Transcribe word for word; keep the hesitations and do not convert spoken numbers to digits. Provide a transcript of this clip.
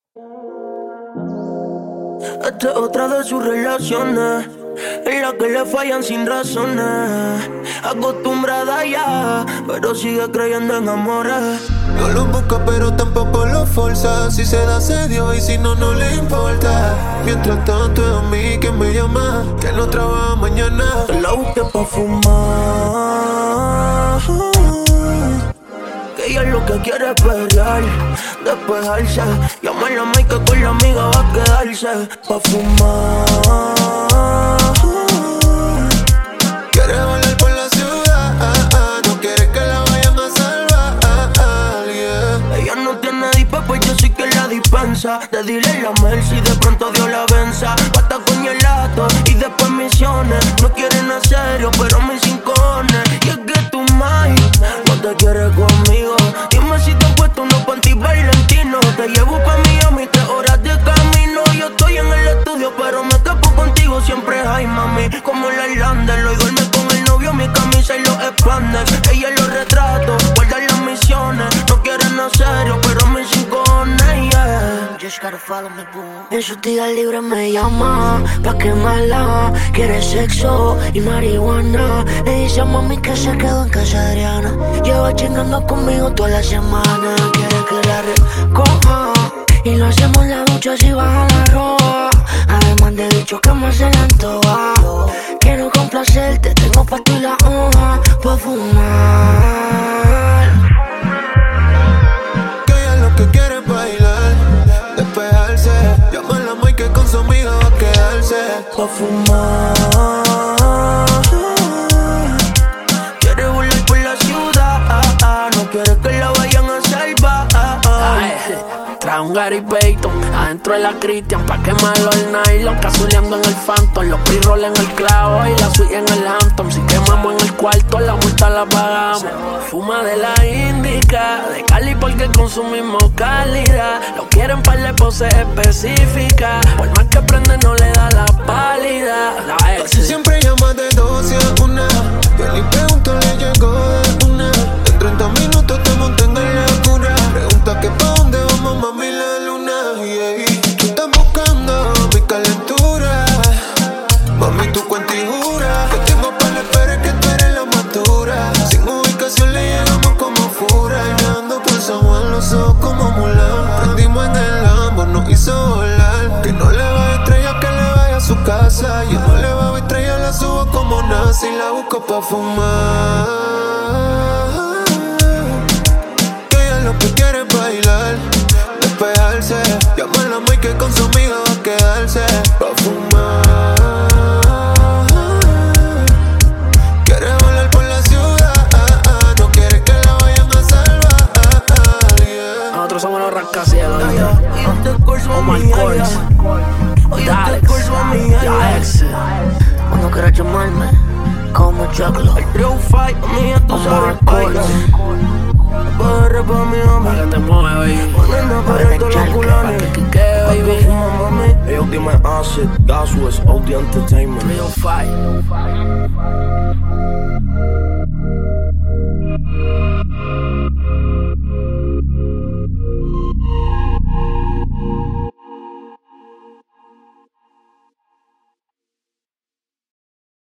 Esta es otra de sus relaciones, en la que le fallan sin razones. Acostumbrada ya, pero sigue creyendo en amores. No lo busca pero tampoco lo forza. Si se da se dio y si no, no le importa. Mientras tanto es a mí que me llama, que no trabaja mañana. Te la busqué pa' fumar, que ella lo que quiere es pelear, despejarse. Llama a la Mike que con la amiga va a quedarse pa' fumar. Quiere volar por la ciudad, no quiere que la vayan a salvar, yeah. Ella no tiene dispa, pues yo sí que la dispensa. De dile la Mercy, de pronto Dios la venza. Basta con el lato y después misiones. No quieren a serio, pero mis cincones. Y es que tu mai no te quiere conmigo. Dime si te he puesto unos panty valentinos. Te llevo pa' Miami, tres horas de camino. Yo estoy en el estudio, pero me escapo contigo. Siempre hay mami, como la Irlander. Hoy duerme con el novio, mi camisa y los expanders. Ella los retratos, guarda las misiones. No quieren a serio, pero mis cincones, yeah. Just gotta follow me, boo. En sus días libres me llama pa' quemarla. Quiere sexo y marihuana. Le dice a mami que se quedó en casa de Adriana. Lleva chingando conmigo toda la semana. Quiere que la recoja y lo hacemos en la ducha si baja la ropa. Además de bicho que más se le antoja. Quiero complacerte, tengo pa' ti la hoja pa' fumar. Que ella lo que quiere es bailar, despejarse. Llama a la Mike que con su amiga va a quedarse pa' fumar. Quiere volar por la ciudad, no quiere que la vayan a salvar. Ay, trae un Gary Payton adentro de la Christian pa' quemarlo el nylon. Cazuleando en el Phantom, los pre-roll en el clavo y la suite en el Hampton. Si quemamos en el cuarto, la multa la pagamos. Fuma de la Indica, de Cali porque consumimos calidad. Lo quieren par de poses específicas, por más que prende no le da la pálida. La ex casi siempre llama de doce a una. Yo ni pregunto, le llegó de una. En treinta minutos te monté en la cura. Pregunta que pa' dónde vamos, mami, la luna, yeah. Tú estás buscando mi calentura, mami, tu cuenta y jura que tengo pa' la espera, que tú eres la madura. Sin ubicación le llegamos como fura. Y nadando por San Juan, los ojos como Mulan. Prendimos en el Lambo, nos hizo volar. Que no le va a estrellar, que le vaya a su casa. Yo no le va a estrellar, la subo como nazi y la busco pa' fumar. Lo que quiere es bailar, despejarse. Llama a la Mike que con su amiga va a quedarse pa' fumar. Quiere volar por la ciudad, no quiere que la vayan a salvar, yeah. Nosotros somos los rascacielos, Omar Kors, Dalex, la ex. Cuando quieras llamarme, como Choclo. El trio fight, mía, tú sabes, Omar Kors. Barre pa' mi Pa' mami, que te mueva, baby. poniendo para todos los culanes. Que quede, baby. Fuma, mami. Hey, yo, dime acid, gas was O D Entertainment. Real fight.